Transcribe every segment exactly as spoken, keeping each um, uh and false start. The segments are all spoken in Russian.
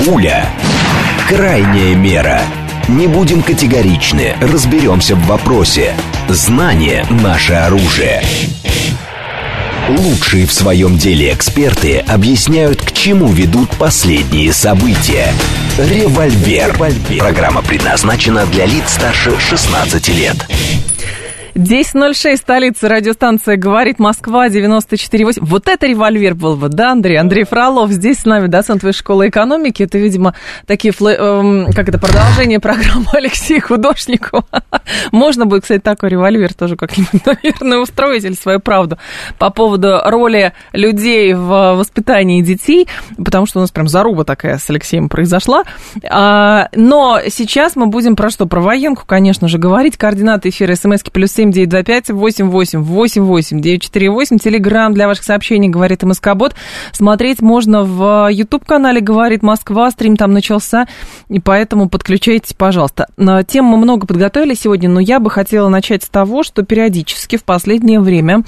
Пуля. Крайняя мера. Не будем категоричны, разберемся в вопросе. Знание – наше оружие. Лучшие в своем деле эксперты объясняют, к чему ведут последние события. Револьвер. Револьвер. Программа предназначена для лиц старше шестнадцати лет. десять ноль шесть, столица, радиостанция «Говорит Москва», девяносто четыре восемь. Вот это револьвер был бы, да, Андрей? Андрей Фролов здесь с нами, доцент Высшей школы экономики. Это, видимо, такие, эм, как это, продолжение программы Алексея Художникова. Можно будет, кстати, такой револьвер тоже как-нибудь, наверное, устроить или свою правду по поводу роли людей в воспитании детей, потому что у нас прям заруба такая с Алексеем произошла. А, но сейчас мы будем про что? Про военку, конечно же, говорить. Координаты эфира смски плюс семь девять два пять восемь восемь восемь восемь девять четыре восемь. Телеграм для ваших сообщений «Говорит МСК-бот». Смотреть можно в YouTube-канале «Говорит Москва». Стрим там начался, и поэтому подключайтесь, пожалуйста. Тем мы много подготовили сегодня, но я бы хотела начать с того, что периодически в последнее время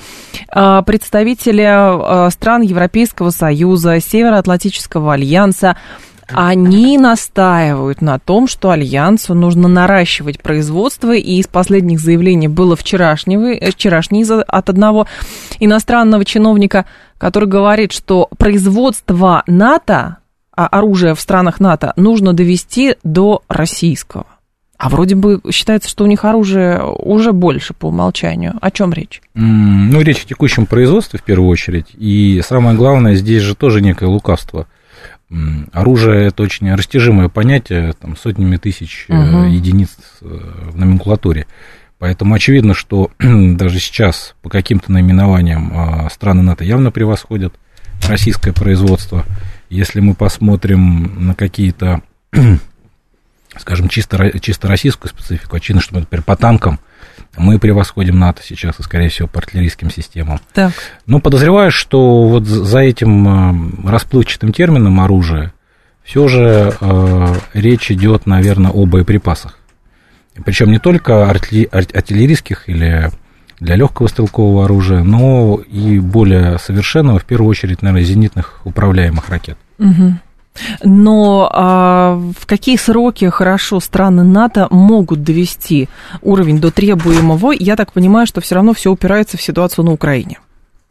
представители стран Европейского Союза, Североатлантического альянса, они настаивают на том, что Альянсу нужно наращивать производство, и из последних заявлений было вчерашнего, вчерашний от одного иностранного чиновника, который говорит, что производство НАТО, оружия в странах НАТО, нужно довести до российского. А вроде бы считается, что у них оружие уже больше по умолчанию. О чем речь? Ну, речь о текущем производстве в первую очередь, и самое главное, здесь же тоже некое лукавство. Оружие – это очень растяжимое понятие, там, сотнями тысяч угу. единиц в номенклатуре. Поэтому очевидно, что даже сейчас по каким-то наименованиям страны НАТО явно превосходят российское производство. Если мы посмотрим на какие-то, скажем, чисто, чисто российскую специфику, очевидно, что, например, по танкам мы превосходим НАТО сейчас, и, скорее всего, по артиллерийским системам. Так. Но подозреваю, что вот за этим расплывчатым термином оружие все же э, речь идет, наверное, о боеприпасах. Причем не только артиллерийских или для легкого стрелкового оружия, но и более совершенного, в первую очередь, наверное, зенитных управляемых ракет. Угу. Но а, в какие сроки хорошо страны НАТО могут довести уровень до требуемого? Я так понимаю, что все равно все упирается в ситуацию на Украине.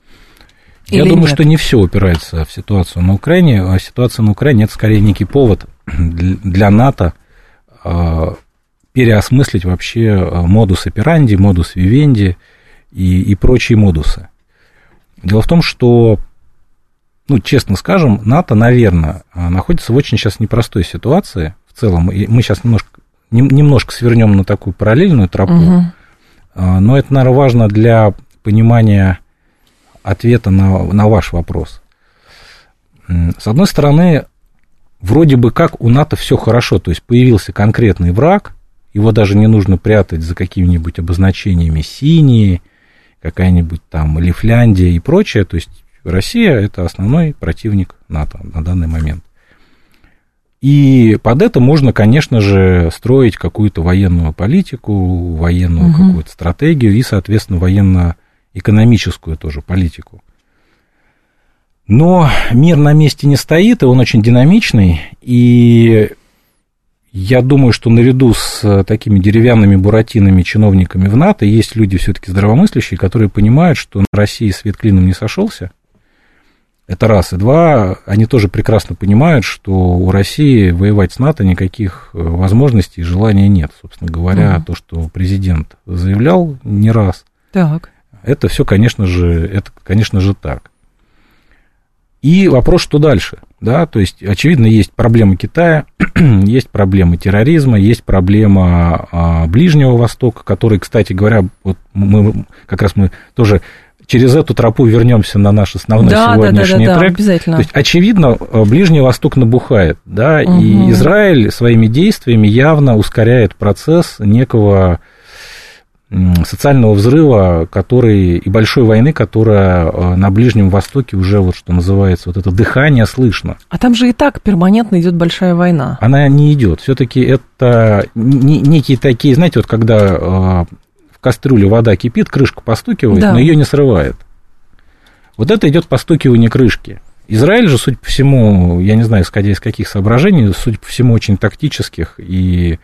Я Или думаю, нет? Что не все упирается в ситуацию на Украине, а ситуация на Украине – это скорее некий повод для НАТО а, переосмыслить вообще модус операнди, модус вивенди и, и прочие модусы. Дело в том, что, ну, честно скажем, НАТО, наверное, находится в очень сейчас непростой ситуации в целом. И мы сейчас немножко, немножко свернем на такую параллельную тропу, угу. но это, наверное, важно для понимания ответа на, на ваш вопрос. С одной стороны, вроде бы как у НАТО все хорошо, то есть появился конкретный враг, его даже не нужно прятать за какими-нибудь обозначениями синие, какая-нибудь там Лифляндия и прочее, то есть Россия – это основной противник НАТО на данный момент. И под это можно, конечно же, строить какую-то военную политику, военную угу. какую-то стратегию и, соответственно, военно-экономическую тоже политику. Но мир на месте не стоит, и он очень динамичный, и я думаю, что наряду с такими деревянными буратинами, чиновниками в НАТО есть люди все-таки здравомыслящие, которые понимают, что на России свет клином не сошелся. Это раз. И два, они тоже прекрасно понимают, что у России воевать с НАТО никаких возможностей и желания нет. Собственно говоря, угу. то, что президент заявлял не раз, так. это все, конечно же, это, конечно же, так. И вопрос, что дальше? Да, то есть, очевидно, есть проблемы Китая, есть проблемы терроризма, есть проблема а, Ближнего Востока, который, кстати говоря, вот мы, как раз мы тоже через эту тропу вернемся на наш основной да, сегодняшний да, да, да, трек. Да, обязательно. То есть, очевидно, Ближний Восток набухает, да, угу. и Израиль своими действиями явно ускоряет процесс некого социального взрыва, который, и большой войны, которая на Ближнем Востоке уже, вот что называется, вот это дыхание слышно. А там же и так перманентно идет большая война. Она не идет. Все-таки это некие такие, знаете, вот когда в кастрюле вода кипит, крышка постукивает, да. но ее не срывает. Вот это идет постукивание крышки. Израиль же, судя по всему, я не знаю, исходя из каких соображений, судя по всему, очень тактических и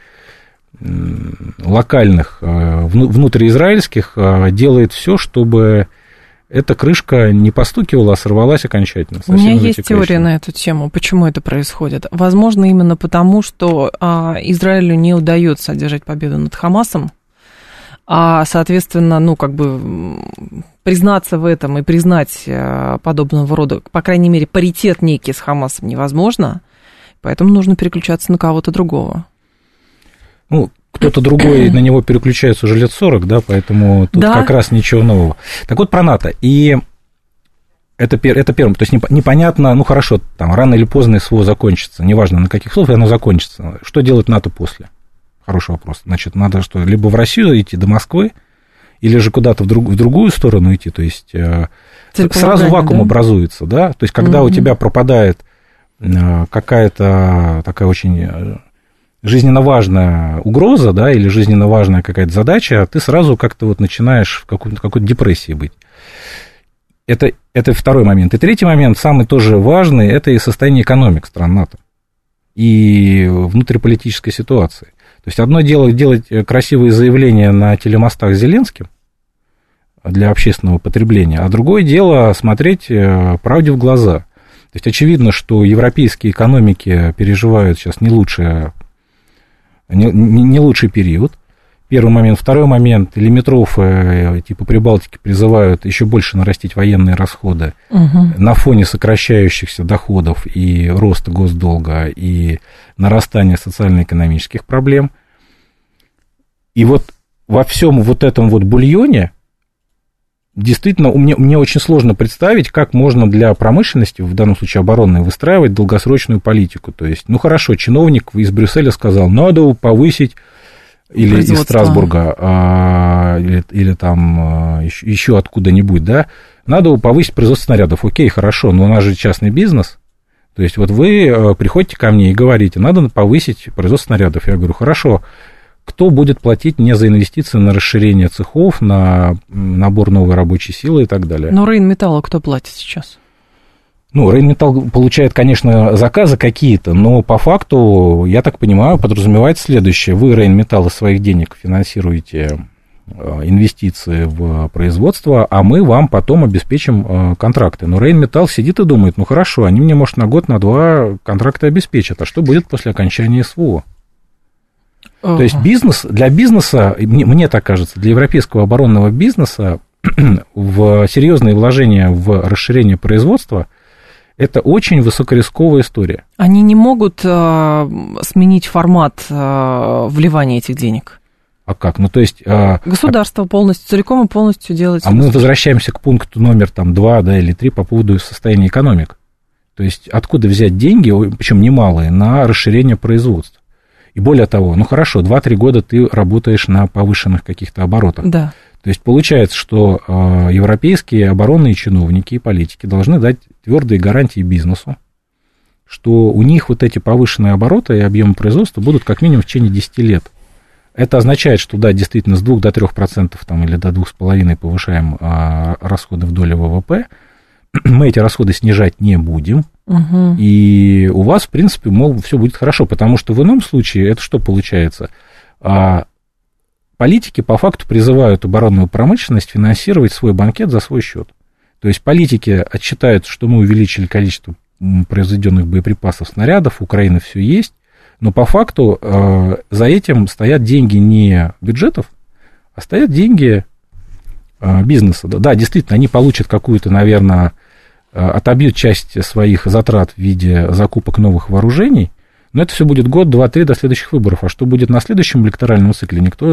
локальных, внутриизраильских, делает все, чтобы эта крышка не постукивала, а сорвалась окончательно. У меня есть теория на эту тему, почему это происходит. Возможно, именно потому, что а, Израилю не удается одержать победу над Хамасом, а, соответственно, ну, как бы признаться в этом и признать а, подобного рода, по крайней мере, паритет некий с Хамасом невозможно, поэтому нужно переключаться на кого-то другого. Ну, кто-то другой на него переключается уже лет сорок, да, поэтому тут да. как раз ничего нового. Так вот, про НАТО. И это, это первое. То есть непонятно, ну, хорошо, там рано или поздно СВО закончится, неважно на каких условиях оно закончится. Что делать НАТО после? Хороший вопрос. Значит, надо что, либо в Россию идти до Москвы, или же куда-то в, друг, в другую сторону идти, то есть сразу вакуум да? образуется, да, то есть когда mm-hmm. у тебя пропадает какая-то такая очень... жизненно важная угроза, да, или жизненно важная какая-то задача, ты сразу как-то вот начинаешь в какой-то, какой-то депрессии быть. Это, это второй момент. И третий момент, самый тоже важный, это и состояние экономик стран НАТО и внутриполитической ситуации. То есть одно дело делать красивые заявления на телемостах с Зеленским для общественного потребления, а другое дело смотреть правде в глаза. То есть очевидно, что европейские экономики переживают сейчас не лучшее Не, не лучший период. Первый момент. Второй момент. Лимитрофы типа Прибалтики призывают еще больше нарастить военные расходы угу. на фоне сокращающихся доходов и роста госдолга, и нарастания социально-экономических проблем. И вот во всем вот этом вот бульоне действительно мне, мне очень сложно представить, как можно для промышленности, в данном случае оборонной, выстраивать долгосрочную политику. То есть, ну хорошо, чиновник из Брюсселя сказал, надо повысить, или из Страсбурга, а, или, или там еще, еще откуда-нибудь, да, надо повысить производство снарядов. Окей, хорошо, но у нас же частный бизнес. То есть, вот вы приходите ко мне и говорите, надо повысить производство снарядов. Я говорю, хорошо. Кто будет платить мне за инвестиции на расширение цехов, на набор новой рабочей силы и так далее? Но Рейнметаллу кто платит сейчас? Ну, Рейнметалл получает, конечно, заказы какие-то, но по факту, я так понимаю, подразумевается следующее. Вы, Рейнметалл, из своих денег финансируете инвестиции в производство, а мы вам потом обеспечим контракты. Но Рейнметалл сидит и думает, ну, хорошо, они мне, может, на год, на два контракты обеспечат, а что будет после окончания СВО? То есть бизнес, для бизнеса, мне, мне так кажется, для европейского оборонного бизнеса в серьезные вложения в расширение производства это очень высокорисковая история. Они не могут э, сменить формат э, вливания этих денег? А как? Ну, то есть... Э, Государство полностью, целиком и полностью делает... А мы возвращаемся к пункту номер там, два да, или три по поводу состояния экономик. То есть откуда взять деньги, причем немалые, на расширение производства? И более того, ну хорошо, два-три года ты работаешь на повышенных каких-то оборотах. Да. То есть получается, что э, европейские оборонные чиновники и политики должны дать твердые гарантии бизнесу, что у них вот эти повышенные обороты и объемы производства будут как минимум в течение десяти лет. Это означает, что да, действительно с двух до трёх процентов там, или до двух с половиной повышаем э, расходы в доле ВВП. Мы эти расходы снижать не будем, угу. и у вас, в принципе, мол, все будет хорошо, потому что в ином случае это что получается? А, политики по факту призывают оборонную промышленность финансировать свой банкет за свой счет. То есть политики отчитают, что мы увеличили количество произведенных боеприпасов, снарядов, у Украины все есть, но по факту а, за этим стоят деньги не бюджетов, а стоят деньги а, бизнеса. Да, действительно, они получат какую-то, наверное, отобьют часть своих затрат в виде закупок новых вооружений, но это все будет год, два, три до следующих выборов. А что будет на следующем электоральном цикле, никто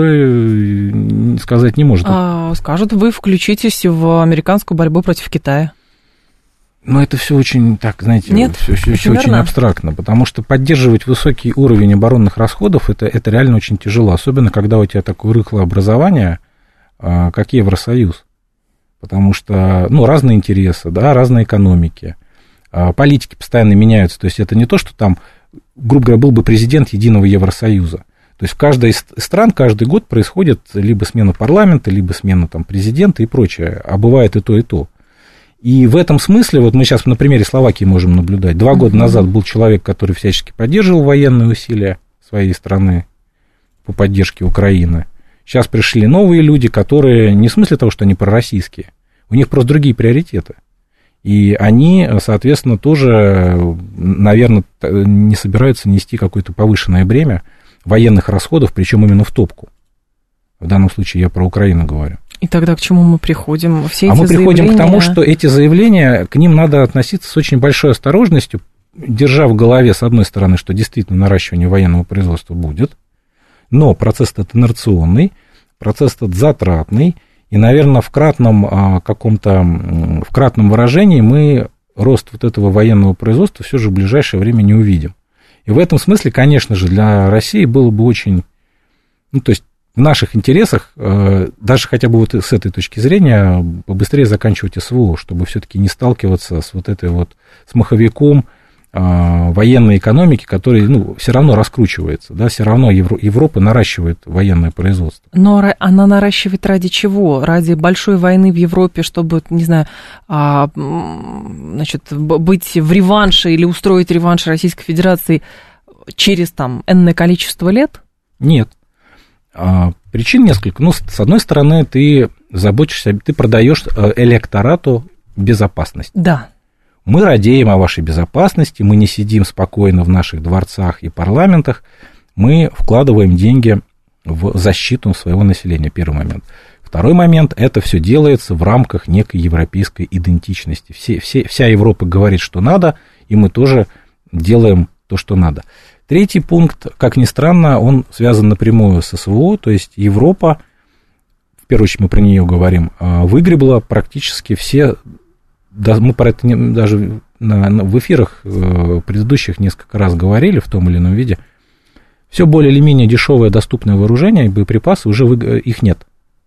сказать не может. А, скажут, вы включитесь в американскую борьбу против Китая. Ну, это все очень, так, знаете, Нет, все, все, все очень абстрактно, потому что поддерживать высокий уровень оборонных расходов, это, это реально очень тяжело, особенно когда у тебя такое рыхлое образование, как Евросоюз. Потому что, ну, разные интересы, да, разные экономики, политики постоянно меняются, то есть это не то, что там, грубо говоря, был бы президент единого Евросоюза. То есть в каждой из стран каждый год происходит либо смена парламента, либо смена там президента и прочее, а бывает и то, и то. И в этом смысле, вот мы сейчас на примере Словакии можем наблюдать, два года назад был человек, который всячески поддерживал военные усилия своей страны по поддержке Украины. Сейчас пришли новые люди, которые не в смысле того, что они пророссийские, у них просто другие приоритеты. И они, соответственно, тоже, наверное, не собираются нести какое-то повышенное бремя военных расходов, причем именно в топку. В данном случае я про Украину говорю. И тогда к чему мы приходим? Все эти а мы приходим заявления... к тому, что эти заявления, к ним надо относиться с очень большой осторожностью, держа в голове, с одной стороны, что действительно наращивание военного производства будет, но процесс этот инерционный, процесс этот затратный, и, наверное, в кратном каком-то, в кратном выражении мы рост вот этого военного производства все же в ближайшее время не увидим. И в этом смысле, конечно же, для России было бы очень, ну, то есть в наших интересах, даже хотя бы вот с этой точки зрения, побыстрее заканчивать СВО, чтобы все-таки не сталкиваться с вот этой вот, с маховиком военной экономики, который, ну, все равно раскручивается, да, все равно Евро, Европа наращивает военное производство. Но она наращивает ради чего? Ради большой войны в Европе, чтобы, не знаю, значит, быть в реванше или устроить реванш Российской Федерации через, там, энное количество лет? Нет. Причин несколько. Ну, с одной стороны, ты заботишься, ты продаешь электорату безопасность. Да. Мы радеем о вашей безопасности, мы не сидим спокойно в наших дворцах и парламентах, мы вкладываем деньги в защиту своего населения, первый момент. Второй момент, это все делается в рамках некой европейской идентичности. Все, все, вся Европа говорит, что надо, и мы тоже делаем то, что надо. Третий пункт, как ни странно, он связан напрямую с СВО, то есть Европа, в первую очередь мы про нее говорим, выгребла практически все, мы про это даже в эфирах предыдущих несколько раз говорили в том или ином виде, все более или менее дешевое доступное вооружение и боеприпасы, уже их нет.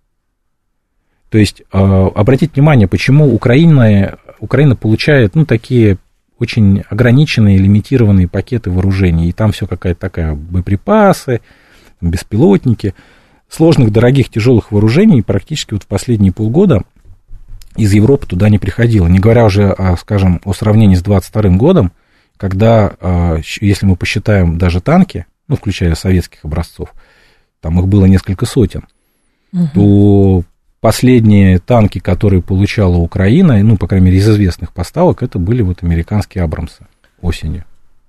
То есть, обратите внимание, почему Украина, Украина получает, ну, такие очень ограниченные, лимитированные пакеты вооружений, и там все какая-то такая боеприпасы, беспилотники, сложных, дорогих, тяжелых вооружений практически вот в последние полгода из Европы туда не приходило, не говоря уже, о, скажем, о сравнении с двадцать вторым годом, когда, если мы посчитаем даже танки, ну, включая советских образцов, там их было несколько сотен, угу. то последние танки, которые получала Украина, ну, по крайней мере, из известных поставок, это были вот американские «Абрамсы» осенью.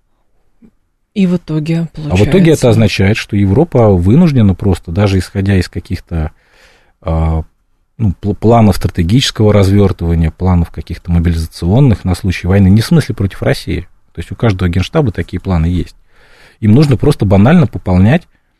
И в итоге, получается... А в итоге это означает, что Европа вынуждена просто, даже исходя из каких-то ну, планов стратегического развертывания, планов каких-то мобилизационных на случай войны, не в смысле против России, то есть у каждого генштаба такие планы есть, им нужно просто банально пополнять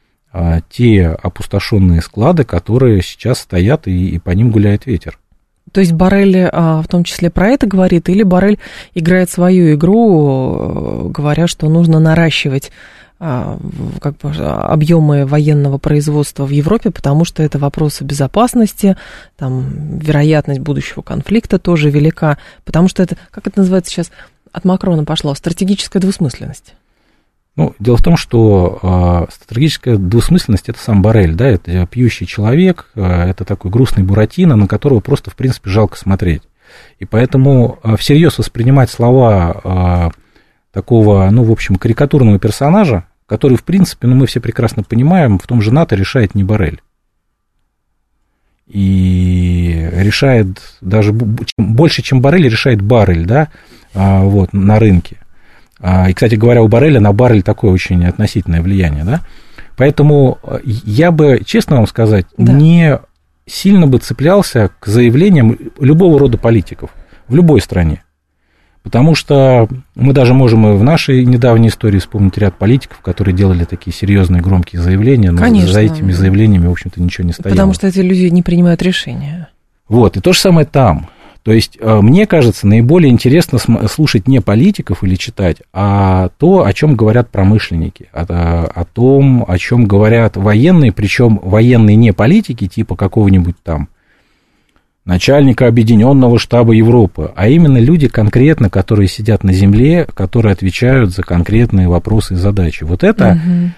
те опустошенные склады, которые сейчас стоят, и, и по ним гуляет ветер. То есть Боррель в том числе про это говорит, или Боррель играет свою игру, говоря, что нужно наращивать как бы объемы военного производства в Европе, потому что это вопросы безопасности, там вероятность будущего конфликта тоже велика, потому что это, как это называется сейчас, от Макрона пошло, стратегическая двусмысленность. Ну, дело в том, что э, стратегическая двусмысленность – это сам Боррель, да, это пьющий человек, э, это такой грустный Буратино, на которого просто, в принципе, жалко смотреть. И поэтому э, всерьез воспринимать слова э, такого, ну, в общем, карикатурного персонажа, который, в принципе, ну, мы все прекрасно понимаем, в том же НАТО решает не Боррель. И решает даже больше, чем Боррель, решает баррель, да, э, вот, на рынке. И, кстати говоря, у Борреля на баррель такое очень относительное влияние, да? Поэтому я бы, честно вам сказать, да. не сильно бы цеплялся к заявлениям любого рода политиков в любой стране. Потому что мы даже можем и в нашей недавней истории вспомнить ряд политиков, которые делали такие серьезные громкие заявления, но Конечно. за этими заявлениями, в общем-то, ничего не стояло. Потому что эти люди не принимают решения. Вот, и то же самое там. То есть, мне кажется, наиболее интересно слушать не политиков или читать, а то, о чем говорят промышленники, о, о том, о чем говорят военные, причем военные не политики, типа какого-нибудь там начальника Объединенного штаба Европы, а именно люди конкретно, которые сидят на земле, которые отвечают за конкретные вопросы и задачи. Вот это угу.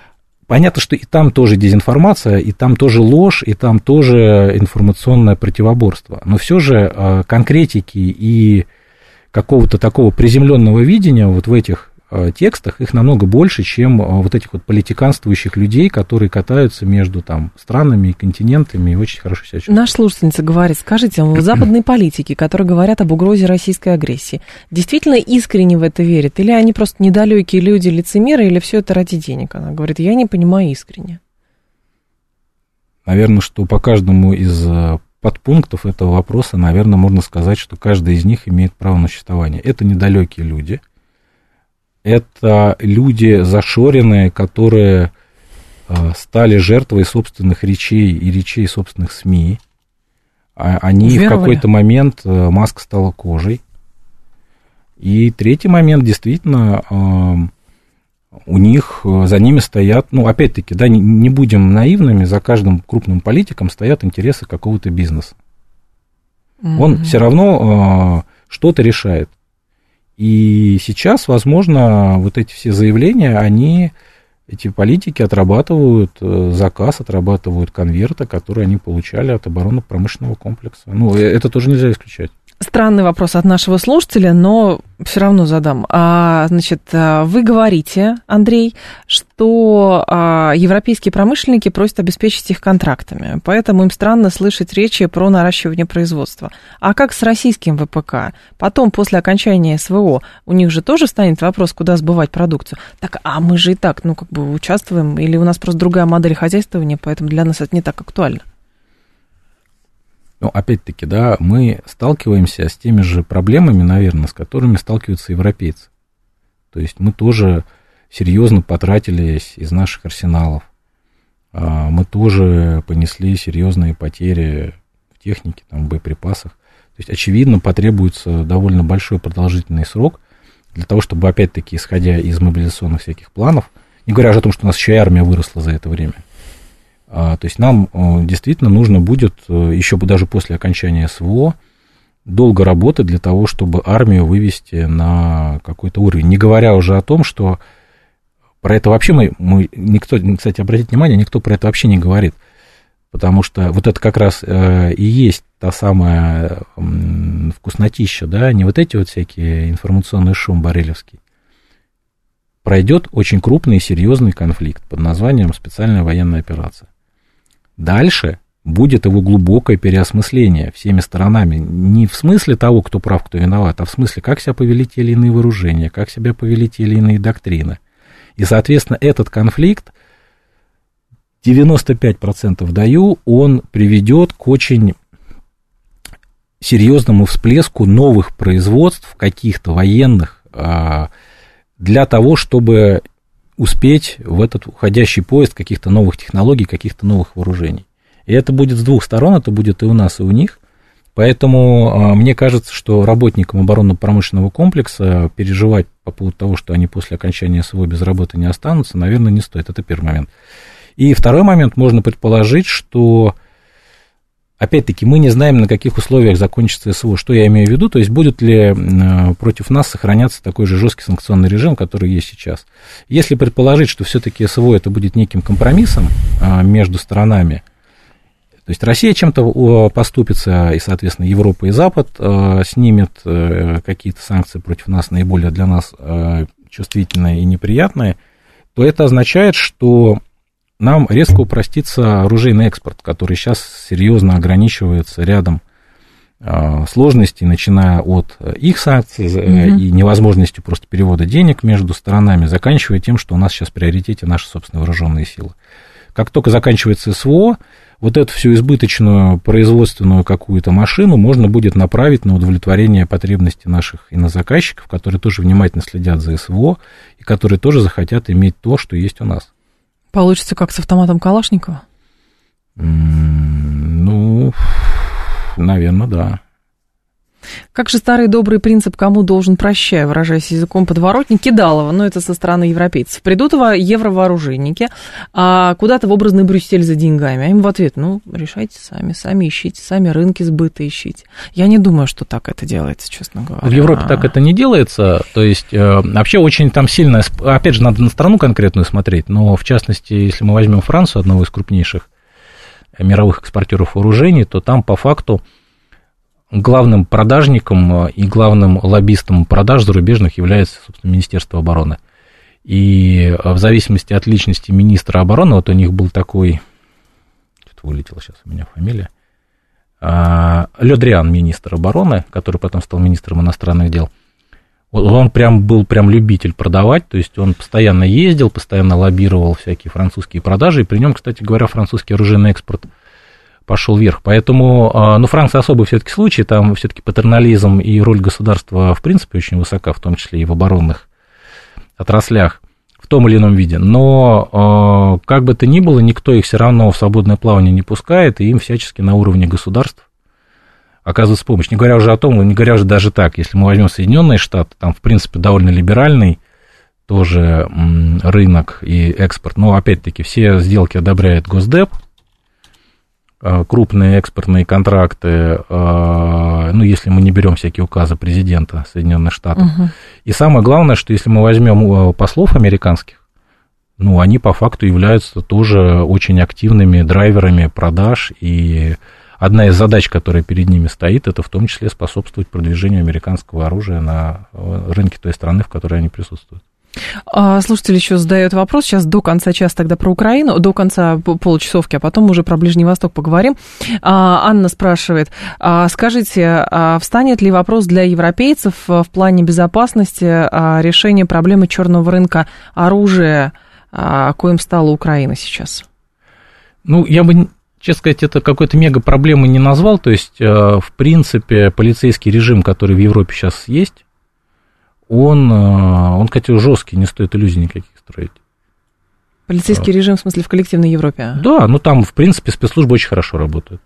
понятно, что и там тоже дезинформация, и там тоже ложь, и там тоже информационное противоборство. Но все же конкретики и какого-то такого приземленного видения вот в этих текстах, их намного больше, чем вот этих вот политиканствующих людей, которые катаются между там странами и континентами и очень хорошо себя чувствуют. Наша слушательница говорит, скажите, западные политики, которые говорят об угрозе российской агрессии, действительно искренне в это верят? Или они просто недалекие люди, лицемеры, или все это ради денег? Она говорит, я не понимаю искренне. Наверное, что по каждому из подпунктов этого вопроса, наверное, можно сказать, что каждый из них имеет право на существование. Это недалекие люди. Это люди зашоренные, которые стали жертвой собственных речей и речей собственных СМИ. Они Веровали. В какой-то момент, маска стала кожей. И третий момент, действительно, у них, за ними стоят, ну, опять-таки, да, не будем наивными, за каждым крупным политиком стоят интересы какого-то бизнеса. Mm-hmm. Он все равно что-то решает. И сейчас, возможно, вот эти все заявления, они, эти политики отрабатывают заказ, отрабатывают конверты, которые они получали от оборонно-промышленного комплекса. Ну, это тоже нельзя исключать. Странный вопрос от нашего слушателя, но все равно задам. А, значит, вы говорите, Андрей, что а, европейские промышленники просят обеспечить их контрактами, поэтому им странно слышать речи про наращивание производства. А как с российским ВПК? Потом, после окончания СВО, у них же тоже станет вопрос, куда сбывать продукцию. Так, а мы же и так, ну, как бы участвуем, или у нас просто другая модель хозяйствования, поэтому для нас это не так актуально? Ну, опять-таки, да, мы сталкиваемся с теми же проблемами, наверное, с которыми сталкиваются европейцы. То есть мы тоже серьезно потратились из наших арсеналов. Мы тоже понесли серьезные потери в технике, там, в боеприпасах. То есть, очевидно, потребуется довольно большой продолжительный срок для того, чтобы, опять-таки, исходя из мобилизационных всяких планов, не говоря уже о том, что у нас еще и армия выросла за это время, то есть нам действительно нужно будет, еще даже после окончания СВО, долго работать для того, чтобы армию вывести на какой-то уровень. Не говоря уже о том, что про это вообще мы, мы никто, кстати, обратите внимание, никто про это вообще не говорит. Потому что вот это как раз и есть та самая вкуснотища, да, не вот эти вот всякие информационный шум боррелевский. Пройдет очень крупный и серьезный конфликт под названием специальная военная операция. Дальше будет его глубокое переосмысление всеми сторонами. Не в смысле того, кто прав, кто виноват, а в смысле, как себя повели те или иные вооружения, как себя повели те или иные доктрины. И, соответственно, этот конфликт, девяносто пять процентов даю, он приведет к очень серьезному всплеску новых производств, каких-то военных, для того, чтобы успеть в этот уходящий поезд каких-то новых технологий, каких-то новых вооружений. И это будет с двух сторон, это будет и у нас, и у них. Поэтому мне кажется, что работникам оборонно-промышленного комплекса переживать по поводу того, что они после окончания СВО без работы не останутся, наверное, не стоит. Это первый момент. И второй момент, можно предположить, что, опять-таки, мы не знаем, на каких условиях закончится СВО. Что я имею в виду? То есть, будет ли против нас сохраняться такой же жесткий санкционный режим, который есть сейчас. Если предположить, что все-таки СВО это будет неким компромиссом между сторонами, то есть Россия чем-то поступится, и, соответственно, Европа и Запад снимет какие-то санкции против нас, наиболее для нас чувствительные и неприятные, то это означает, что нам резко упростится оружейный экспорт, который сейчас серьезно ограничивается рядом э, сложностей, начиная от их санкций mm-hmm. и невозможностью просто перевода денег между сторонами, заканчивая тем, что у нас сейчас в приоритете наши собственные вооруженные силы. Как только заканчивается СВО, вот эту всю избыточную производственную какую-то машину можно будет направить на удовлетворение потребностей наших инозаказчиков, которые тоже внимательно следят за СВО и которые тоже захотят иметь то, что есть у нас. Получится как с автоматом Калашникова? Ну, наверное, да. Как же старый добрый принцип «кому должен, прощай», выражаясь языком подворотни, Кидалова, но это со стороны европейцев. Придут евровооруженники а куда-то в образный Брюссель за деньгами, а им в ответ: ну, решайте сами, сами ищите, сами рынки сбыта ищите. Я не думаю, что так это делается, честно говоря. В Европе так это не делается, то есть вообще очень там сильно, опять же, надо на страну конкретную смотреть, но в частности, если мы возьмем Францию, одного из крупнейших мировых экспортеров вооружений, то там по факту главным продажником и главным лоббистом продаж зарубежных является, собственно, Министерство обороны. И в зависимости от личности министра обороны, вот у них был такой, что-то вылетела сейчас у меня фамилия, Ле Дриан, министр обороны, который потом стал министром иностранных дел, он прям был прям любитель продавать, то есть он постоянно ездил, постоянно лоббировал всякие французские продажи, и при нем, кстати говоря, французский оружейный экспорт пошел вверх. Поэтому, ну, Франция особый все-таки случай, там все-таки патернализм и роль государства, в принципе, очень высока, в том числе и в оборонных отраслях, в том или ином виде. Но, как бы то ни было, никто их все равно в свободное плавание не пускает, и им всячески на уровне государств оказывается помощь. Не говоря уже о том, не говоря уже даже так, если мы возьмем Соединенные Штаты, там, в принципе, довольно либеральный тоже рынок и экспорт, но, опять-таки, все сделки одобряет Госдеп, крупные экспортные контракты, ну, если мы не берем всякие указы президента Соединенных Штатов. Угу. И самое главное, что если мы возьмем послов американских, ну, они по факту являются тоже очень активными драйверами продаж, и одна из задач, которая перед ними стоит, это в том числе способствовать продвижению американского оружия на рынке той страны, в которой они присутствуют. Слушатель еще задает вопрос, сейчас до конца часа тогда про Украину, до конца получасовки, а потом уже про Ближний Восток поговорим. Анна спрашивает, скажите, встанет ли вопрос для европейцев в плане безопасности решения проблемы черного рынка оружия, коим стала Украина сейчас? Ну, я бы, честно сказать, это какой-то мега проблемы не назвал, то есть, в принципе, полицейский режим, который в Европе сейчас есть, Он, он, кстати, жесткий, не стоит иллюзий никаких строить. Полицейский режим, в смысле, в коллективной Европе? Да, ну там, в принципе, спецслужбы очень хорошо работают.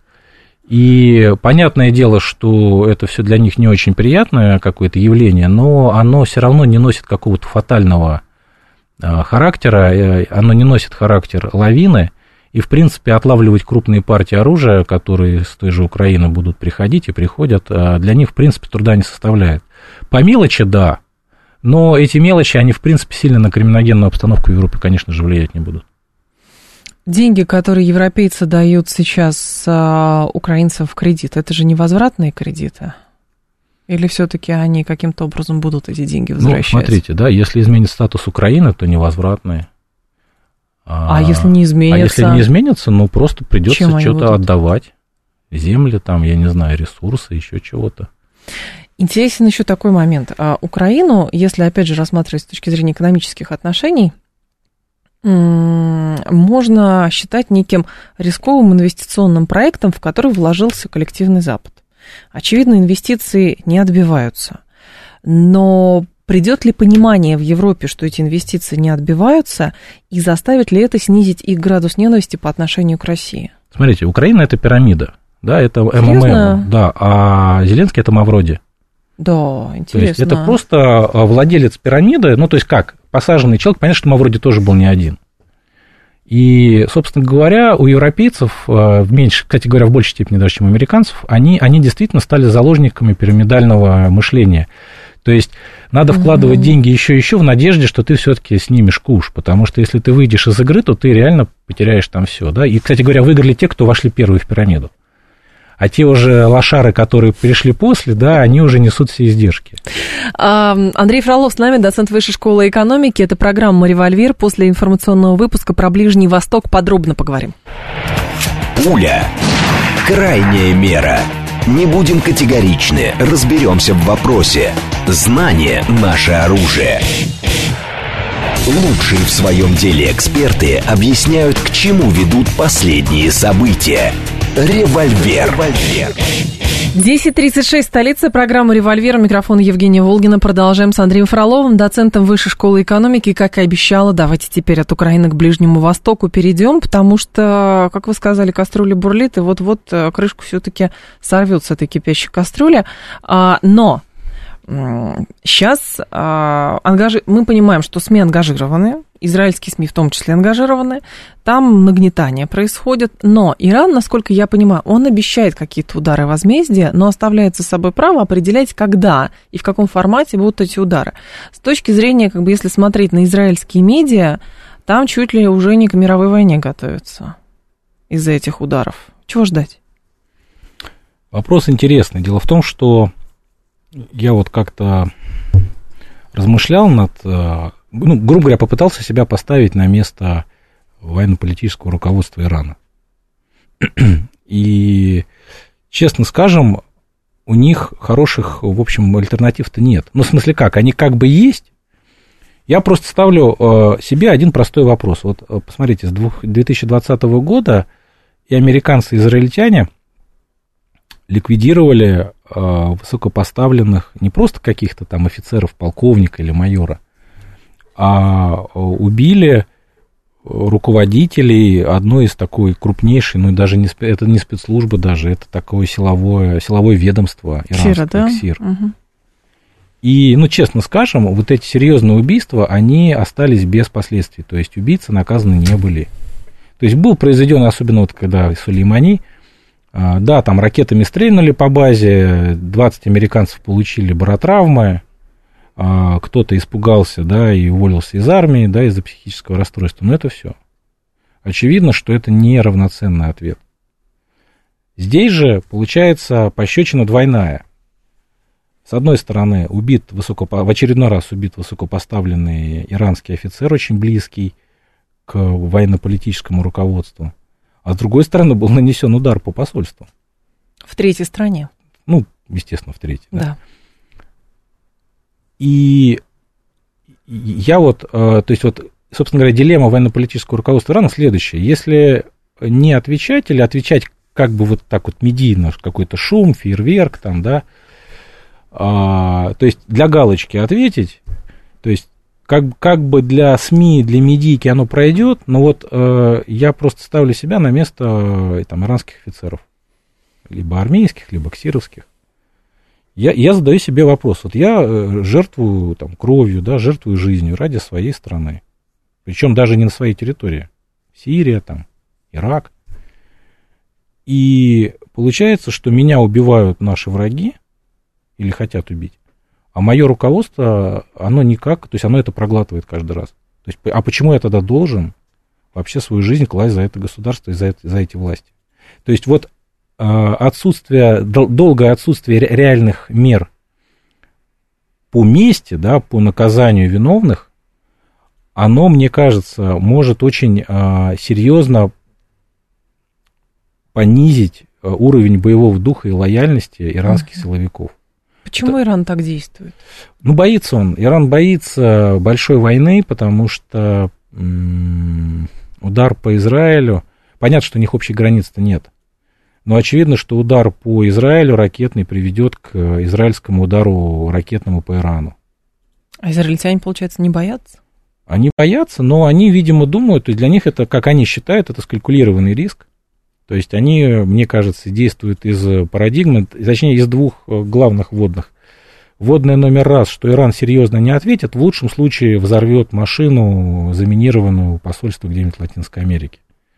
И понятное дело, что это все для них не очень приятное какое-то явление, но оно все равно не носит какого-то фатального характера, оно не носит характер лавины, и, в принципе, отлавливать крупные партии оружия, которые с той же Украины будут приходить и приходят, для них, в принципе, труда не составляет. По мелочи, да. Но эти мелочи, они, в принципе, сильно на криминогенную обстановку в Европе, конечно же, влиять не будут. Деньги, которые европейцы дают сейчас а, украинцам в кредит, это же невозвратные кредиты? Или все-таки они каким-то образом будут эти деньги возвращать? Ну, смотрите, да, если изменит статус Украины, то невозвратные. А, а если не изменится? А если не изменится, ну, просто придется что-то отдавать. Земли, там, я не знаю, ресурсы, еще чего-то. Интересен еще такой момент. Украину, если, опять же, рассматривать с точки зрения экономических отношений, можно считать неким рисковым инвестиционным проектом, в который вложился коллективный Запад. Очевидно, инвестиции не отбиваются. Но придет ли понимание в Европе, что эти инвестиции не отбиваются, и заставит ли это снизить их градус ненависти по отношению к России? Смотрите, Украина – это пирамида, да, это эм эм эм, да, а Зеленский – это Мавроди. Да, интересно. То есть это просто владелец пирамиды, ну, то есть как, посаженный человек, понятно, что Мавроди тоже был не один. И, собственно говоря, у европейцев, в меньшей, кстати говоря, в большей степени даже, чем у американцев, они, они действительно стали заложниками пирамидального мышления. То есть надо вкладывать угу. деньги еще и еще в надежде, что ты все-таки снимешь куш, потому что если ты выйдешь из игры, то ты реально потеряешь там все. Да? И, кстати говоря, выиграли те, кто вошли первые в пирамиду. А те уже лошары, которые пришли после, да, они уже несут все издержки. Андрей Фролов с нами, доцент Высшей школы экономики. Это программа «Револьвер». После информационного выпуска про Ближний Восток подробно поговорим. Пуля. Крайняя мера. Не будем категоричны, разберемся в вопросе. Знание – наше оружие. Лучшие в своем деле эксперты объясняют, к чему ведут последние события. Револьвер. Револьвер. десять тридцать шесть, столица, программа «Револьвер». Микрофон Евгения Волгина. Продолжаем с Андреем Фроловым, доцентом Высшей школы экономики. Как и обещала, давайте теперь от Украины к Ближнему Востоку перейдем, потому что, как вы сказали, кастрюля бурлит, и вот-вот крышку все-таки сорвет с этой кипящей кастрюли. Но сейчас ангажи... мы понимаем, что СМИ ангажированы, израильские СМИ в том числе ангажированы, там нагнетание происходит, но Иран, насколько я понимаю, он обещает какие-то удары возмездия, но оставляет за собой право определять, когда и в каком формате будут эти удары. С точки зрения, как бы, если смотреть на израильские медиа, там чуть ли уже не к мировой войне готовятся из-за этих ударов. Чего ждать? Вопрос интересный. Дело в том, что я вот как-то размышлял над, ну, грубо говоря, попытался себя поставить на место военно-политического руководства Ирана. И, честно скажем, у них хороших, в общем, альтернатив-то нет. Ну, в смысле как? Они как бы есть. Я просто ставлю себе один простой вопрос. Вот посмотрите, с две тысячи двадцатого года и американцы, и израильтяне ликвидировали высокопоставленных, не просто каких-то там офицеров, полковника или майора, а убили руководителей одной из такой крупнейшей, ну даже не, это не спецслужба даже, это такое силовое, силовое ведомство иранское, КСИР, да? КСИР. Угу. И, ну, честно скажем, вот эти серьезные убийства, они остались без последствий, то есть убийцы наказаны не были. То есть был произведен, особенно вот когда Сулеймани, да, там ракетами стрельнули по базе, двадцать американцев получили баротравмы, кто-то испугался, да, и уволился из армии, да, из-за психического расстройства, но это все. Очевидно, что это не равноценный ответ. Здесь же, получается, пощечина двойная. С одной стороны, убит высокопо... в очередной раз убит высокопоставленный иранский офицер, очень близкий к военно-политическому руководству. А с другой стороны, был нанесен удар по посольству. В третьей стране. Ну, естественно, в третьей. Да. Да. И я вот, то есть вот, собственно говоря, дилемма военно-политического руководства Ирана следующая. Если не отвечать или отвечать как бы вот так вот медийно, какой-то шум, фейерверк там, да, а, то есть для галочки ответить, то есть как, как бы для СМИ, для медийки оно пройдет, но вот э, я просто ставлю себя на место э, там, иранских офицеров, либо армейских, либо ксировских. Я, я задаю себе вопрос, вот я э, жертвую там, кровью, да, жертвую жизнью ради своей страны, причем даже не на своей территории, Сирия, там, Ирак, и получается, что меня убивают наши враги или хотят убить, а мое руководство, оно никак, то есть оно это проглатывает каждый раз. То есть, а почему я тогда должен вообще свою жизнь класть за это государство и за, это, за эти власти? То есть вот отсутствие, долгое отсутствие реальных мер по мести, да, по наказанию виновных, оно, мне кажется, может очень серьезно понизить уровень боевого духа и лояльности иранских uh-huh. силовиков. Почему это... Иран так действует? Ну, боится он. Иран боится большой войны, потому что м- удар по Израилю... Понятно, что у них общей границы-то нет. Но очевидно, что удар по Израилю ракетный приведет к израильскому удару ракетному по Ирану. А израильтяне, получается, не боятся? Они боятся, но они, видимо, думают, и для них это, как они считают, это скалькулированный риск. То есть они, мне кажется, действуют из парадигмы, точнее, из двух главных вводных. Вводная номер раз, что Иран серьезно не ответит, в лучшем случае взорвет машину, заминированную посольство где-нибудь в Латинской Америке.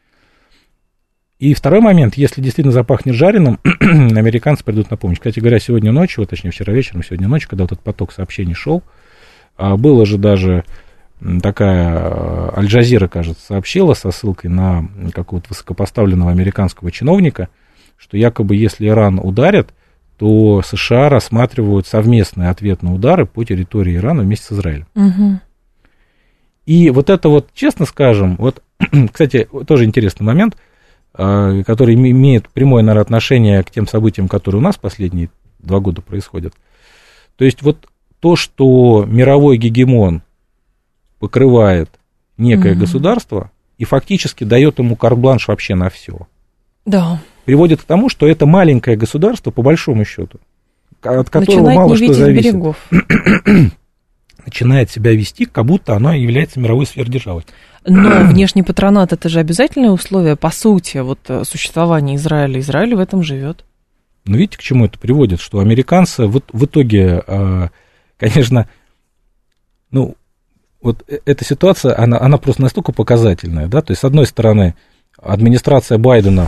И второй момент, если действительно запахнет жареным, американцы придут на помощь. Кстати говоря, сегодня ночью, точнее, вчера вечером, сегодня ночью, когда вот этот поток сообщений шел, было же даже... Такая Аль-Джазира, кажется, сообщила со ссылкой на какого-то высокопоставленного американского чиновника, что якобы если Иран ударит, то США рассматривают совместный ответ на удары по территории Ирана вместе с Израилем. Угу. И вот это вот, честно скажем, вот, кстати, тоже интересный момент, который имеет прямое, наверное, отношение к тем событиям, которые у нас последние два года происходят. То есть вот то, что мировой гегемон покрывает некое mm-hmm. государство и фактически дает ему карт-бланш вообще на все. Да. приводит к тому, что это маленькое государство, по большому счету, от которого начинает мало не что видеть зависит, берегов. начинает себя вести, как будто оно является мировой сверхдержавой. Но внешний патронат – это же обязательное условие, по сути, вот, существования Израиля. Израиль в этом живет. Но видите, к чему это приводит? Что американцы в, в итоге, конечно, ну, вот эта ситуация, она, она просто настолько показательная, да, то есть, с одной стороны, администрация Байдена,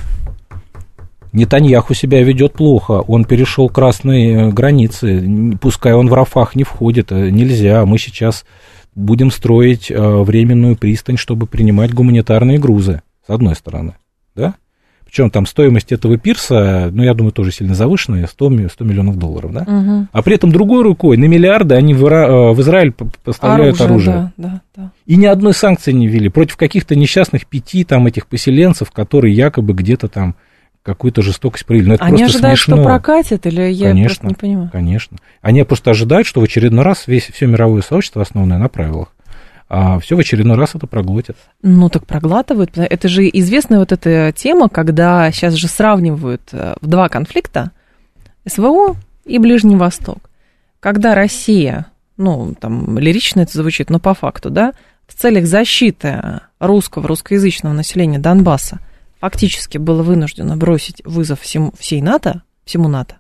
Нетаньяху себя ведет плохо, он перешел красные границы, пускай он в Рафах не входит, нельзя, мы сейчас будем строить временную пристань, чтобы принимать гуманитарные грузы, с одной стороны, да? Причем там стоимость этого пирса, ну, я думаю, тоже сильно завышенная, сто миллионов долларов, да? Угу. А при этом другой рукой на миллиарды они в, Ира... в Израиль поставляют оружие. оружие. Да, да, да. И ни одной санкции не ввели против каких-то несчастных пяти там этих поселенцев, которые якобы где-то там какую-то жестокость проявили. Но это они просто ожидают, смешно. что прокатит, или я конечно, просто не понимаю? Конечно. Они просто ожидают, что в очередной раз весь, все мировое сообщество, основанное на правилах, а все в очередной раз это проглотят. Ну, так проглатывают. Это же известная вот эта тема, когда сейчас же сравнивают в два конфликта СВО и Ближний Восток. Когда Россия, ну, там, лирично это звучит, но по факту, да, в целях защиты русского, русскоязычного населения Донбасса фактически было вынуждено бросить вызов всему, всей НАТО, всему НАТО.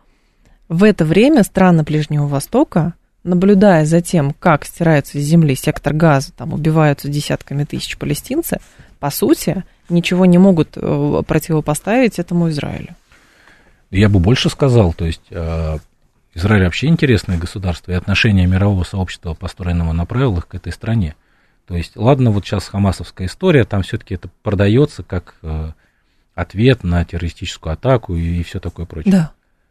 В это время страны Ближнего Востока, наблюдая за тем, как стирается с земли сектор Газа, там убиваются десятками тысяч палестинцев, по сути, ничего не могут противопоставить этому Израилю. Я бы больше сказал, то есть Израиль вообще интересное государство, и отношение мирового сообщества, построенного на правилах, к этой стране. То есть, ладно, вот сейчас хамасовская история, там все-таки это продается как ответ на террористическую атаку и все такое прочее. Да.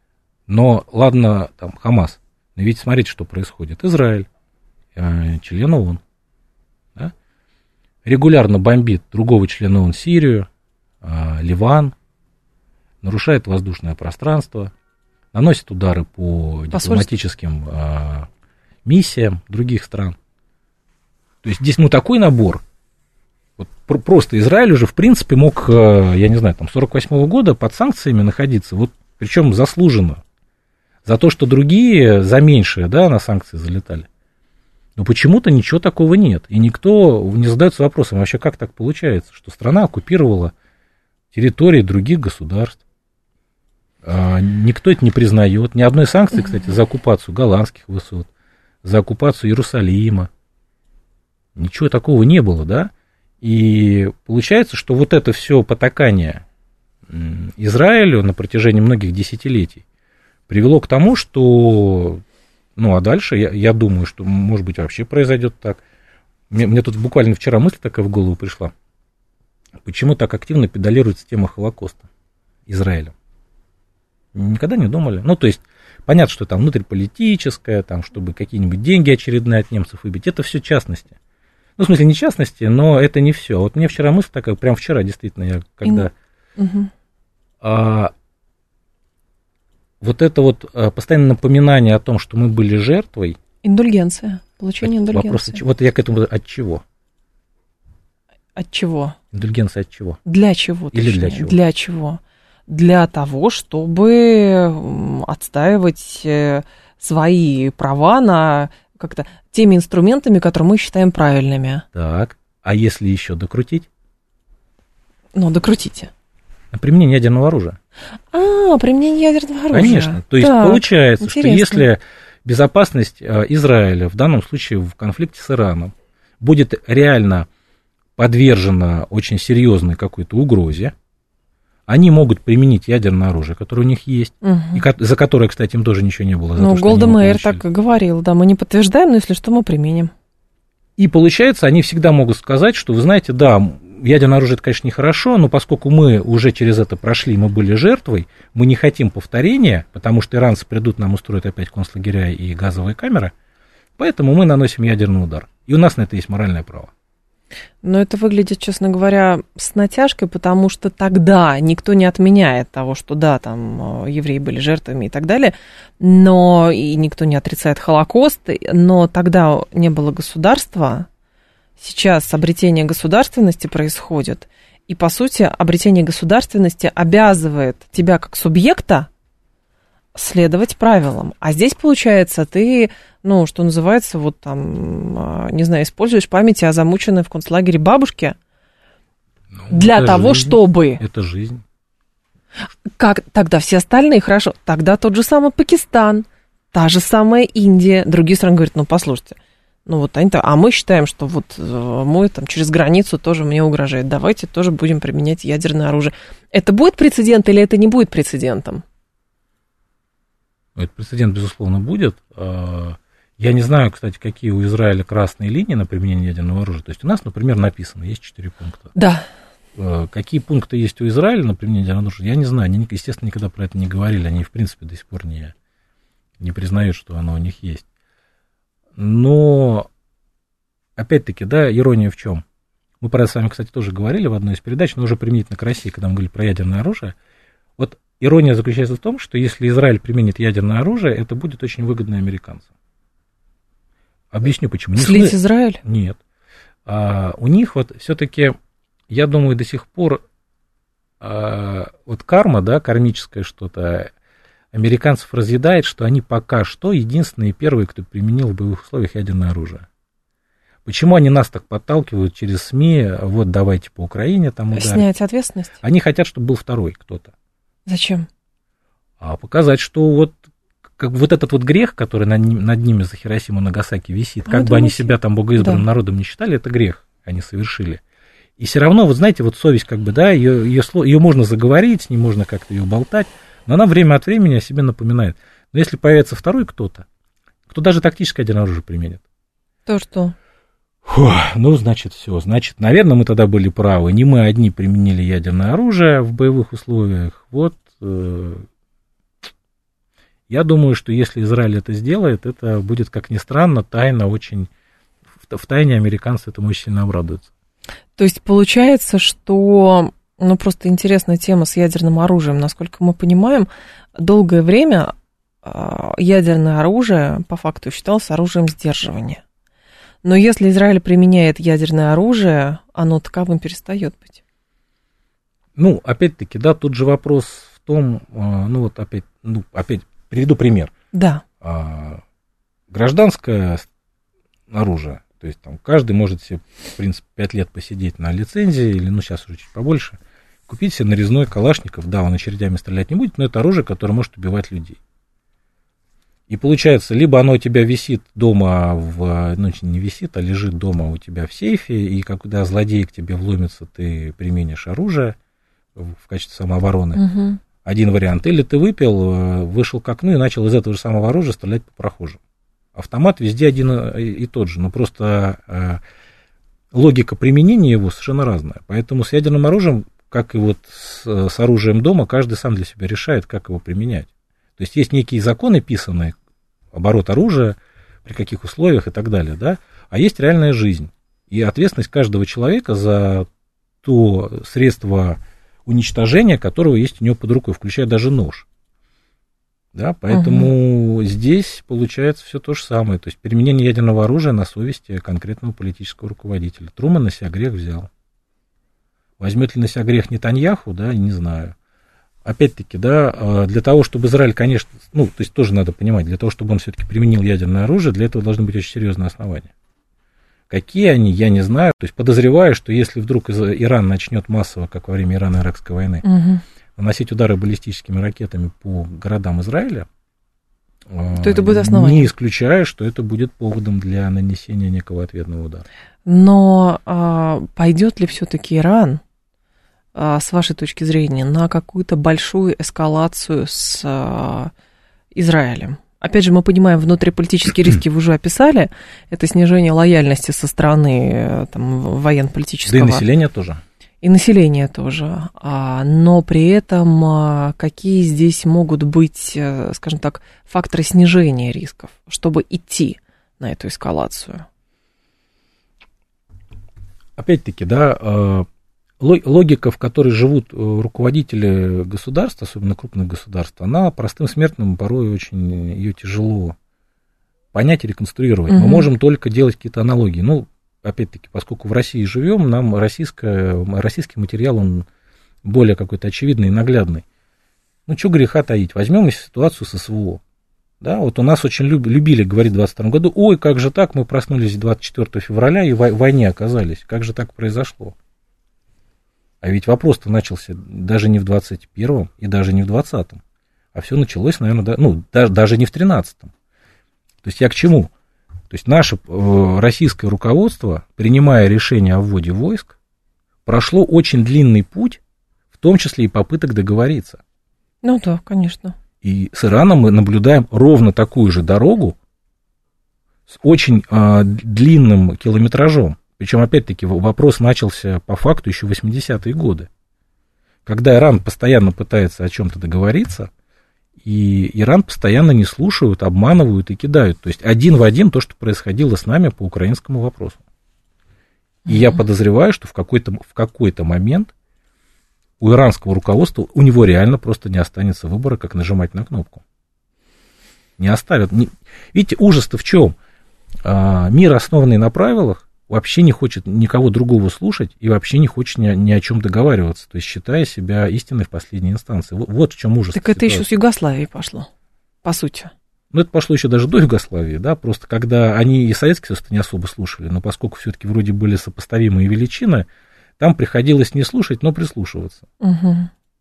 Но, ладно, там, Хамас, но ведь смотрите, что происходит. Израиль, э, член ООН, да, регулярно бомбит другого члена ООН Сирию, э, Ливан, нарушает воздушное пространство, наносит удары по дипломатическим э, миссиям других стран. То есть здесь, ну, такой набор. Вот про- просто Израиль уже, в принципе, мог, э, я не знаю, там, сорок восьмого года под санкциями находиться, вот, причем заслуженно. За то, что другие за меньшее, да, на санкции залетали. Но почему-то ничего такого нет. И никто не задается вопросом, вообще как так получается, что страна оккупировала территории других государств. А, никто это не признает. Ни одной санкции, кстати, за оккупацию Голландских высот, за оккупацию Иерусалима. Ничего такого не было, да? И получается, что вот это все потакание Израилю на протяжении многих десятилетий привело к тому, что, ну, а дальше, я, я думаю, что, может быть, вообще произойдет так. Мне, мне тут буквально вчера мысль такая в голову пришла. Почему так активно педалируется тема Холокоста Израилем? Никогда не думали? Ну, то есть, понятно, что там внутриполитическое, там, чтобы какие-нибудь деньги очередные от немцев выбить, это все частности. Ну, в смысле, не частности, но это не все. Вот мне вчера мысль такая, прям вчера, действительно, я когда... Угу. А, вот это вот а, постоянное напоминание о том, что мы были жертвой. Индульгенция, получение индульгенции. Вопрос, вот я к этому, от чего? От чего? Индульгенция от чего? Для чего? Или точнее? для чего? Для чего? Для того, чтобы отстаивать свои права на как-то теми инструментами, которые мы считаем правильными. Так, а если еще докрутить? Ну, докрутите. Применение ядерного оружия. А, применение ядерного оружия. Конечно. То есть так, получается, интересно. Что если безопасность Израиля, в данном случае в конфликте с Ираном, будет реально подвержена очень серьезной какой-то угрозе, они могут применить ядерное оружие, которое у них есть, угу. и за которое, кстати, им тоже ничего не было. За ну, то, Голда Меир так и говорил, да, мы не подтверждаем, но если что, мы применим. И получается, они всегда могут сказать, что, вы знаете, да, ядерное оружие, это, конечно, нехорошо, но поскольку мы уже через это прошли, мы были жертвой, мы не хотим повторения, потому что иранцы придут, нам устроят опять концлагеря и газовые камеры, поэтому мы наносим ядерный удар. И у нас на это есть моральное право. Но это выглядит, честно говоря, с натяжкой, потому что тогда никто не отменяет того, что да, там евреи были жертвами и так далее, но и никто не отрицает Холокост, но тогда не было государства, сейчас обретение государственности происходит, И, по сути, обретение государственности обязывает тебя как субъекта следовать правилам. А здесь, получается, ты, ну, что называется, вот там, не знаю, используешь память о замученной в концлагере бабушке ну, для того, жизнь. чтобы... Это жизнь. Как тогда все остальные, хорошо, тогда тот же самый Пакистан, та же самая Индия, другие страны говорят, ну, послушайте, ну, вот они-то, а мы считаем, что вот мы там через границу тоже мне угрожает, давайте тоже будем применять ядерное оружие. Это будет прецедент или это не будет прецедентом? Этот прецедент, безусловно, будет. Я не знаю, кстати, какие у Израиля красные линии на применение ядерного оружия. То есть у нас, например, написано, есть четыре пункта. Да. Какие пункты есть у Израиля на применение ядерного оружия, я не знаю. Они, естественно, никогда про это не говорили. Они, в принципе, до сих пор не, не признают, что оно у них есть. Но, опять-таки, да, ирония в чем? Мы про это с вами, кстати, тоже говорили в одной из передач, но уже применительно к России, когда мы говорили про ядерное оружие. Вот ирония заключается в том, что если Израиль применит ядерное оружие, это будет очень выгодно американцам. Объясню, почему. Слить не... Израиль? Нет. А, у них вот все-таки, я думаю, до сих пор а, вот карма, да, кармическое что-то, американцев разъедает, что они пока что единственные первые, кто применил в боевых условиях ядерное оружие. Почему они нас так подталкивают через СМИ, вот давайте по Украине там ударить. Снять ответственность? Они хотят, чтобы был второй кто-то. Зачем? А показать, что вот, как вот этот вот грех, который над, над ними за Хиросиму и Нагасаки висит, а как бы думаете? Они себя там богоизбранным да. народом не считали, это грех, они совершили. И все равно, вот знаете, вот совесть, как бы, да, ее, ее, ее можно заговорить, с ней можно как-то ее болтать, но она время от времени о себе напоминает. Но если появится второй кто-то, кто даже тактическое ядерное оружие применит. То что? Фу, ну, значит, все. Значит, наверное, мы тогда были правы. Не мы одни применили ядерное оружие в боевых условиях. Вот. Э, я думаю, что если Израиль это сделает, это будет, как ни странно, тайно очень... В, в тайне американцы этому очень сильно обрадуются. То есть получается, что... Ну, просто интересная тема с ядерным оружием. Насколько мы понимаем, долгое время ядерное оружие по факту считалось оружием сдерживания. Но если Израиль применяет ядерное оружие, оно таковым перестает быть. Ну, опять-таки, да, тут же вопрос в том, ну вот опять, ну, опять приведу пример. Да. Гражданское оружие, то есть там каждый может себе, в принципе, пять лет посидеть на лицензии, или, ну, сейчас уже чуть побольше, купить себе нарезной калашников, да, он очередями стрелять не будет, но это оружие, которое может убивать людей. И получается, либо оно у тебя висит дома, в, ну, не висит, а лежит дома у тебя в сейфе, и когда злодей к тебе вломится, ты применишь оружие в качестве самообороны. Угу. Один вариант. Или ты выпил, вышел к окну и начал из этого же самого оружия стрелять по прохожим. Автомат везде один и тот же, но просто э, логика применения его совершенно разная. Поэтому с ядерным оружием, как и вот с, с оружием дома, каждый сам для себя решает, как его применять. То есть есть некие законы писанные, оборот оружия, при каких условиях и так далее, да, а есть реальная жизнь. И ответственность каждого человека за то средство уничтожения, которого есть у него под рукой, включая даже нож. Да, поэтому угу. здесь получается все то же самое. То есть применение ядерного оружия на совести конкретного политического руководителя. Труман на себя грех взял. Возьмет ли на себя грех Нетаньяху, да, не знаю. Опять-таки, да, для того, чтобы Израиль, конечно, ну, то есть тоже надо понимать, для того, чтобы он все-таки применил ядерное оружие, для этого должны быть очень серьезные основания. Какие они, я не знаю. То есть подозреваю, что если вдруг Иран начнет массово, как во время Ирано-Иракской войны, угу. наносить удары баллистическими ракетами по городам Израиля, то это будет основание. Не исключаю, что это будет поводом для нанесения некого ответного удара. Но а, пойдет ли все-таки Иран, с вашей точки зрения, на какую-то большую эскалацию с а, Израилем? Опять же, мы понимаем, внутриполитические риски вы уже описали, это снижение лояльности со стороны там, военно-политического... Да и населения тоже. И население тоже. А, но при этом а, какие здесь могут быть, скажем так, факторы снижения рисков, чтобы идти на эту эскалацию? Опять-таки, да... Логика, в которой живут руководители государств, особенно крупных государств, она простым смертным порой очень ее тяжело понять и реконструировать. Угу. Мы можем только делать какие-то аналогии. Ну, опять-таки, поскольку в России живем, нам российское, российский материал, он более какой-то очевидный и наглядный. Ну, что греха таить, возьмем ситуацию с СВО. Да, вот у нас очень люб, любили говорить в двадцать втором году, ой, как же так, мы проснулись двадцать четвёртого февраля и в войне оказались, как же так произошло? А ведь вопрос-то начался даже не в двадцать первом и даже не в двадцатом, а все началось, наверное, да, ну, даже, даже не в тринадцатом. То есть я к чему? То есть наше э, российское руководство, принимая решение о вводе войск, прошло очень длинный путь, в том числе и попыток договориться. Ну да, конечно. И с Ираном мы наблюдаем ровно такую же дорогу с очень э, длинным километражом. Причем, опять-таки, вопрос начался по факту еще в восьмидесятые годы. Когда Иран постоянно пытается о чем-то договориться, и Иран постоянно не слушают, обманывают и кидают. То есть один в один то, что происходило с нами по украинскому вопросу. И mm-hmm. я подозреваю, что в какой-то, в какой-то момент у иранского руководства, у него реально просто не останется выбора, как нажимать на кнопку. Не оставят. Не... Видите, ужас-то в чем? А, мир, основанный на правилах, вообще не хочет никого другого слушать и вообще не хочет ни, ни о чем договариваться, то есть считая себя истиной в последней инстанции. Вот, вот в чем ужас. Так это еще с Югославией пошло, по сути. Ну, это пошло еще даже до Югославии, да, просто когда они и Советский Союз не особо слушали, но поскольку все-таки вроде были сопоставимые величины, там приходилось не слушать, но прислушиваться. Угу.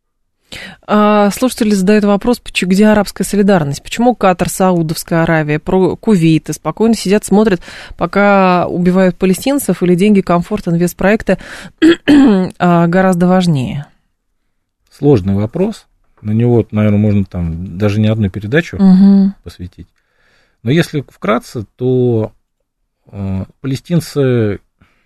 А, слушатели задают вопрос, где арабская солидарность? Почему Катар, Саудовская Аравия, про Кувейт спокойно сидят, смотрят, пока убивают палестинцев, или деньги, комфорт, инвестпроекты гораздо важнее? Сложный вопрос. На него, наверное, можно там даже не одну передачу угу. посвятить. Но если вкратце, то э, палестинцы...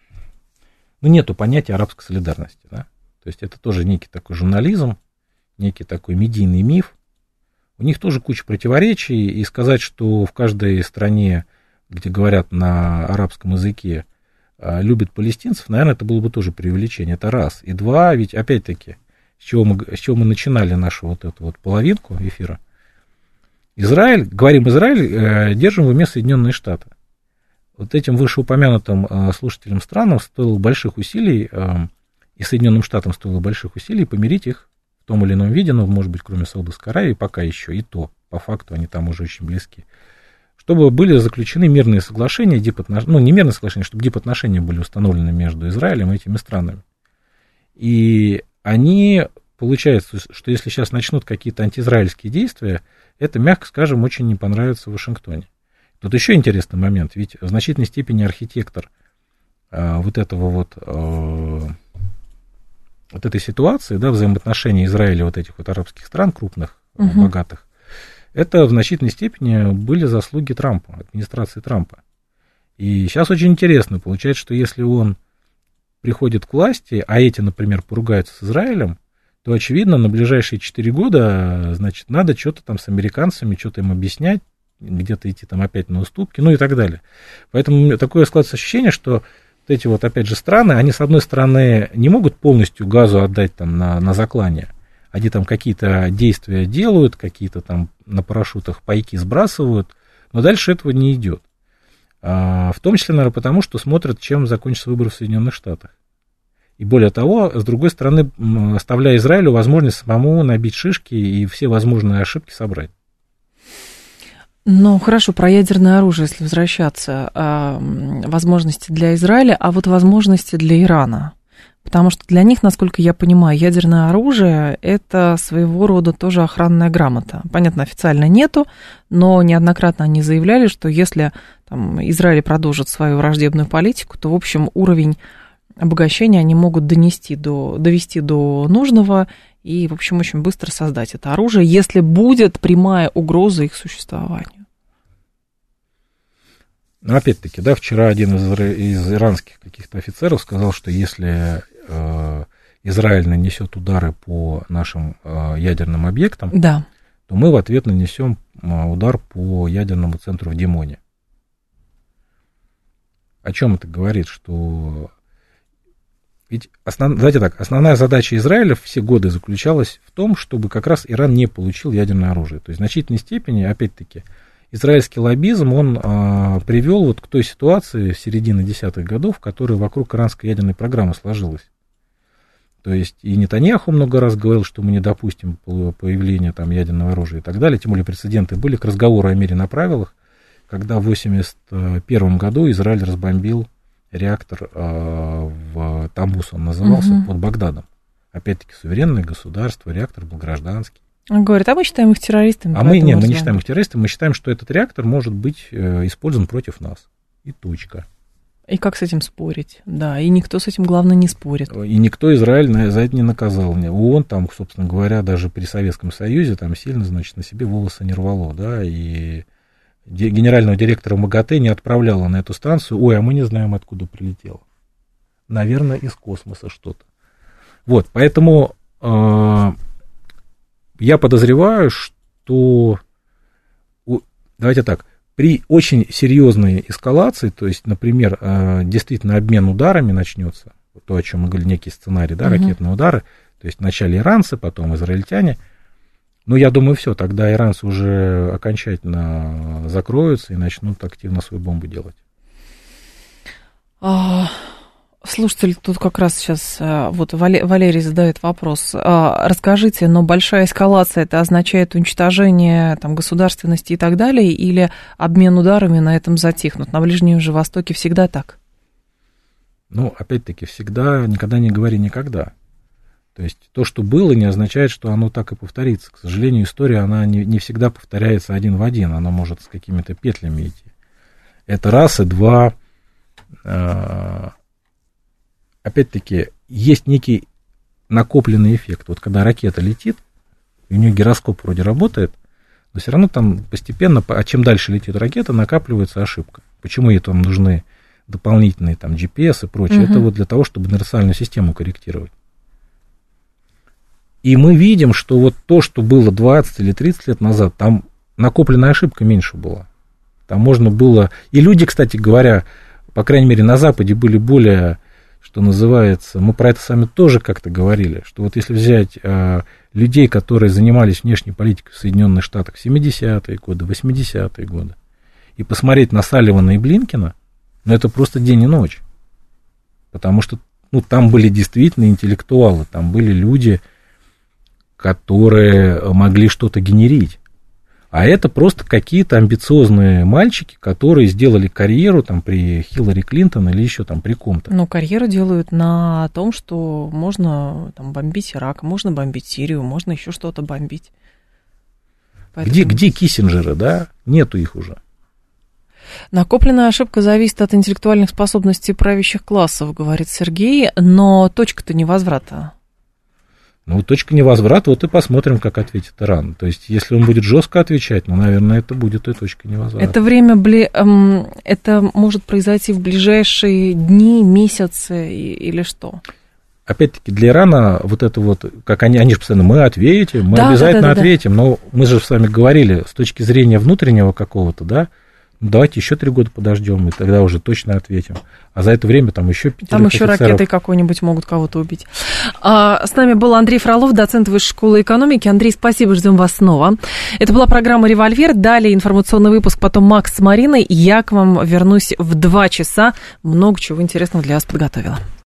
Ну, нету понятия арабской солидарности, да? То есть это тоже некий такой журнализм, некий такой медийный миф. У них тоже куча противоречий, и сказать, что в каждой стране, где говорят на арабском языке, любят палестинцев, наверное, это было бы тоже преувеличение. Это раз. И два, ведь опять-таки, с чего мы, с чего мы начинали нашу вот эту вот половинку эфира. Израиль, говорим Израиль, держим в уме Соединенные Штаты. Вот этим вышеупомянутым слушателям странам стоило больших усилий, и Соединенным Штатам стоило больших усилий помирить их в том или ином виде, но, может быть, кроме Саудовской Аравии, пока еще и то, по факту, они там уже очень близки, чтобы были заключены мирные соглашения, дипотнош... ну, не мирные соглашения, чтобы дипотношения были установлены между Израилем и этими странами. И они, получается, что если сейчас начнут какие-то антиизраильские действия, это, мягко скажем, очень не понравится в Вашингтоне. Тут еще интересный момент, ведь в значительной степени архитектор а, вот этого вот, а, вот этой ситуации, да, взаимоотношений Израиля и вот этих вот арабских стран крупных, угу. богатых, это в значительной степени были заслуги Трампа, администрации Трампа. И сейчас очень интересно, получается, что если он приходит к власти, а эти, например, поругаются с Израилем, то, очевидно, на ближайшие четыре года, значит, надо что-то там с американцами, что-то им объяснять, где-то идти там опять на уступки, ну и так далее. Поэтому такое складывается ощущение, что вот эти вот, опять же, страны, они, с одной стороны, не могут полностью газу отдать там на, на заклание. Они там какие-то действия делают, какие-то там на парашютах пайки сбрасывают, но дальше этого не идет. А, в том числе, наверное, потому, что смотрят, чем закончатся выборы в Соединенных Штатах. И более того, с другой стороны, оставляя Израилю возможность самому набить шишки и все возможные ошибки собрать. Ну, хорошо, про ядерное оружие, если возвращаться, возможности для Израиля, а вот возможности для Ирана. Потому что для них, насколько я понимаю, ядерное оружие – это своего рода тоже охранная грамота. Понятно, официально нету, но неоднократно они заявляли, что если там, Израиль продолжит свою враждебную политику, то, в общем, уровень обогащения они могут донести до, довести до нужного и, в общем, очень быстро создать это оружие, если будет прямая угроза их существованию. Ну, опять-таки, да, вчера один из, из иранских каких-то офицеров сказал, что если э, Израиль нанесет удары по нашим э, ядерным объектам, да. то мы в ответ нанесем удар по ядерному центру в Димоне. О чем это говорит? Что ведь основ... давайте так, основная задача Израиля все годы заключалась в том, чтобы как раз Иран не получил ядерное оружие. То есть в значительной степени, опять-таки, израильский лоббизм, он а, привел вот к той ситуации в середине десятых годов, которая вокруг иранской ядерной программы сложилась. То есть и Нетаньяху много раз говорил, что мы не допустим появления там ядерного оружия и так далее, тем более прецеденты были к разговору о мире на правилах, когда в восемьдесят первом году Израиль разбомбил реактор а, в Тамбус, он назывался, угу. под Багдадом. Опять-таки суверенное государство, реактор был гражданский. Он говорит, а мы считаем их террористами. А мы, нет, мы не считаем их террористами, мы считаем, что этот реактор может быть использован против нас. И точка. И как с этим спорить? Да, и никто с этим, главное, не спорит. И никто Израиль за это не наказал. ООН там, собственно говоря, даже при Советском Союзе там сильно, значит, на себе волосы не рвало, да, и генерального директора МАГАТЭ не отправляла на эту станцию, ой, а мы не знаем, откуда прилетело. Наверное, из космоса что-то. Вот, поэтому э, я подозреваю, что, давайте так, при очень серьезной эскалации, то есть, например, э, действительно обмен ударами начнется, то, о чем мы говорили, некий сценарий, да, uh-huh. ракетные удары, то есть вначале иранцы, потом израильтяне, ну, я думаю, все, тогда иранцы уже окончательно закроются и начнут активно свою бомбу делать. Слушатель тут как раз сейчас, вот Валерий задает вопрос. Расскажите, но большая эскалация, это означает уничтожение там, государственности и так далее, или обмен ударами на этом затихнут? На Ближнем же Востоке всегда так? Ну, опять-таки, всегда, никогда не говори никогда. То есть то, что было, не означает, что оно так и повторится. К сожалению, история, она не, не всегда повторяется один в один, она может с какими-то петлями идти. Это раз, и два... Опять-таки, есть некий накопленный эффект. Вот когда ракета летит, и у нее гироскоп вроде работает, но все равно там постепенно, а чем дальше летит ракета, накапливается ошибка. Почему ей там нужны дополнительные там джи пи эс и прочее? Угу. Это вот для того, чтобы инерциальную систему корректировать. И мы видим, что вот то, что было двадцать или тридцать лет назад, там накопленная ошибка меньше была. Там можно было... И люди, кстати говоря, по крайней мере, на Западе были более... что называется, мы про это с вами тоже как-то говорили, что вот если взять э, людей, которые занимались внешней политикой в Соединенных Штатах в семидесятые годы, восьмидесятые годы, и посмотреть на Салливана и Блинкена, ну, это просто день и ночь. Потому что, ну, там были действительно интеллектуалы, там были люди, которые могли что-то генерить. А это просто какие-то амбициозные мальчики, которые сделали карьеру там, при Хиллари Клинтон или еще там при ком-то. Ну, карьеру делают на том, что можно там, бомбить Ирак, можно бомбить Сирию, можно еще что-то бомбить. Поэтому... Где, где Киссинджеры, да? Нету их уже. Накопленная ошибка зависит от интеллектуальных способностей правящих классов, говорит Сергей, но точка-то невозврата. Ну, точка невозврата, вот и посмотрим, как ответит Иран. То есть, если он будет жестко отвечать, ну, наверное, это будет и точка невозврата. Это время, это может произойти в ближайшие дни, месяцы или что? Опять-таки, для Ирана вот это вот, как они, они же постоянно, мы ответим, мы да, обязательно да, да, да. ответим, но мы же с вами говорили, с точки зрения внутреннего какого-то, да, ну, давайте еще три года подождем, и тогда уже точно ответим. А за это время там еще пятерых Там еще офицеров... ракетой какой-нибудь могут кого-то убить. А, с нами был Андрей Фролов, доцент Высшей школы экономики. Андрей, спасибо, ждем вас снова. Это была программа «Револьвер». Далее информационный выпуск, потом Макс с Мариной. Я к вам вернусь в два часа. Много чего интересного для вас подготовила.